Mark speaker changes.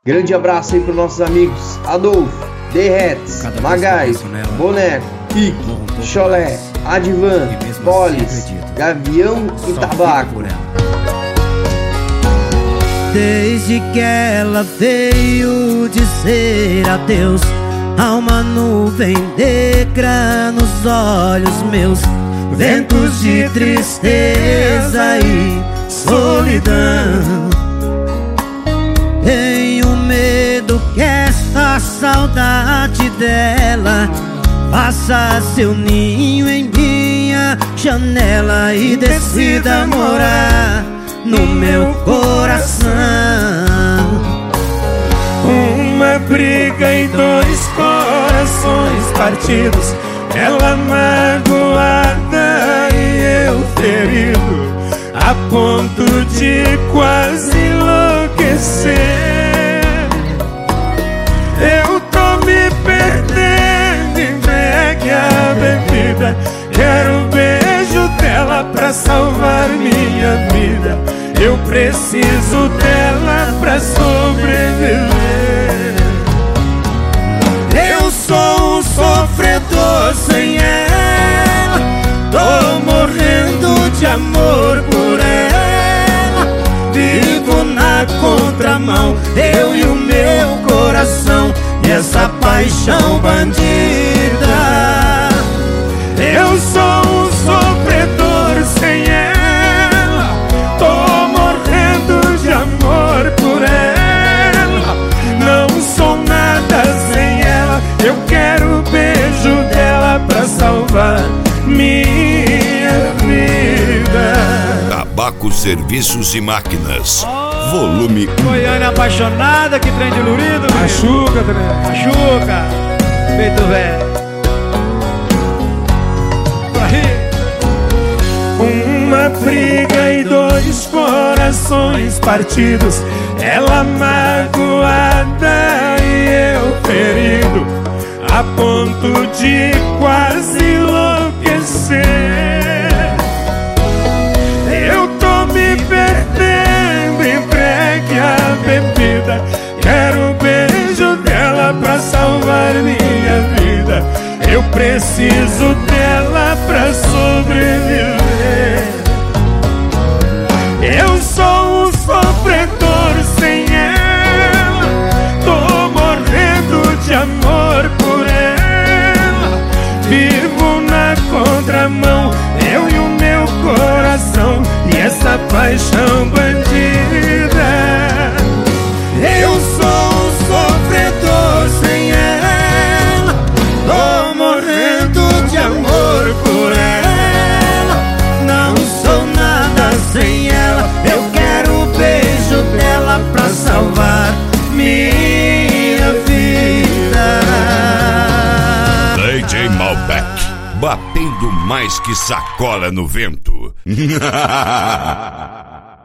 Speaker 1: Grande abraço aí para nossos amigos Adolfo, Derrets, Magais, Boneco, Pique, Cholé, Advan, Polis, Gavião e Tabaco.
Speaker 2: Desde que ela veio dizer adeus, há uma nuvem negra nos olhos meus, ventos de tristeza e solidão. Tenho medo que essa saudade dela faça seu ninho em minha janela e decida morar no meu coração.
Speaker 3: Uma briga e dois corações partidos, ela magoada e eu ferido, a ponto de quase enlouquecer. Eu tô me perdendo, entregue a bebida, quero o beijo dela pra salvar minha vida. Eu preciso dela pra sobreviver. Eu sou um sofredor sem ela, tô morrendo de amor por ela. Vivo na contramão, eu e o meu coração, e essa paixão bandida. Eu sou um sofredor sem ela, tô morrendo de amor por ela. Não sou nada sem ela, eu quero o beijo dela pra salvar minha vida.
Speaker 4: Tabaco Serviços e Máquinas, volume 1.
Speaker 5: Goiânia apaixonada, que trem de lurido.
Speaker 3: Machuca, trem.
Speaker 5: Machuca, feito velho.
Speaker 3: Uma briga e dois corações partidos, ela magoada e eu ferido, a ponto de quase enlouquecer. Eu tô me perdendo, entregue a bebida, quero o beijo dela pra salvar minha vida. Eu preciso dela pra sobreviver. Eu sou um sofredor sem ela, tô morrendo de amor por ela. Vivo na contramão, eu e o meu coração, e essa paixão bandida. Eu sou um sofredor sem ela, tô morrendo de amor por ela. Não sou nada sem ela, eu quero o beijo dela pra salvar minha vida.
Speaker 4: DJ Malbec, batendo mais que sacola no vento.